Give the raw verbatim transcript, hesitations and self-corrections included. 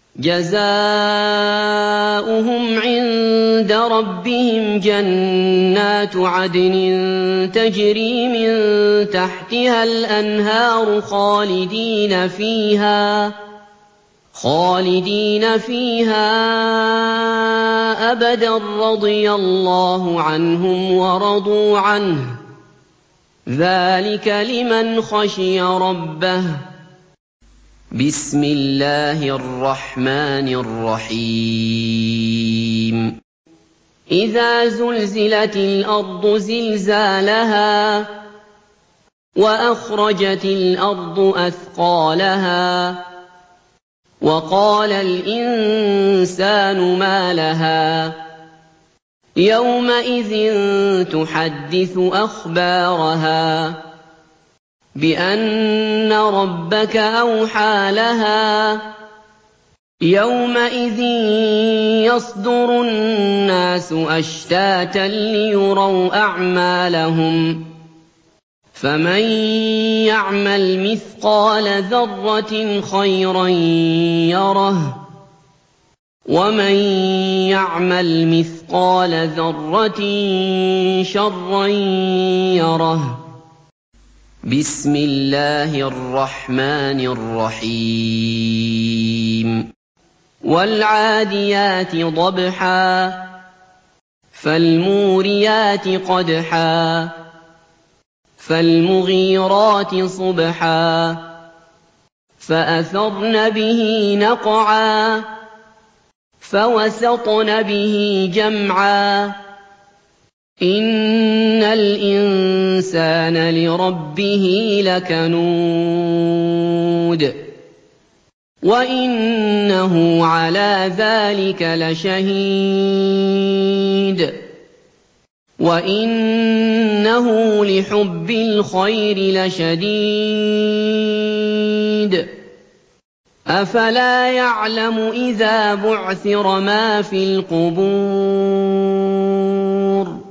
جَزَاؤُهُمْ عِندَ رَبِّهِمْ جَنَّاتُ عَدْنٍ تَجْرِي مِن تَحْتِهَا الْأَنْهَارُ خَالِدِينَ فِيهَا خالدين فيها أبدا رضي الله عنهم ورضوا عنه ذلك لمن خشي ربه. بسم الله الرحمن الرحيم إذا زلزلت الأرض زلزالها وأخرجت الأرض أثقالها وقال الإنسان ما لها يومئذ تحدث أخبارها بأن ربك أوحى لها يومئذ يصدر الناس أشتاتا ليروا أعمالهم فمن يعمل مثقال ذرة خيرا يره ومن يعمل مثقال ذرة شرا يره. بسم الله الرحمن الرحيم والعاديات ضبحا فالموريات قدحا فالمغيرات صبحا فأثرن به نقعا فوسطن به جمعا إن الإنسان لربه لكنود وإنه على ذلك لشهيد وإنه لحب الخير لشديد أفلا يعلم إذا بعثر ما في القبور